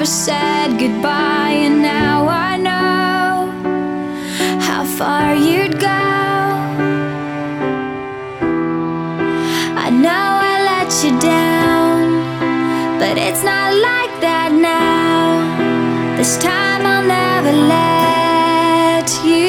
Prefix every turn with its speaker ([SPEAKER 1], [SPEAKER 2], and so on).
[SPEAKER 1] never said goodbye, and now I know how far you'd go. I know I let you down, but it's not like that now. This time I'll never let you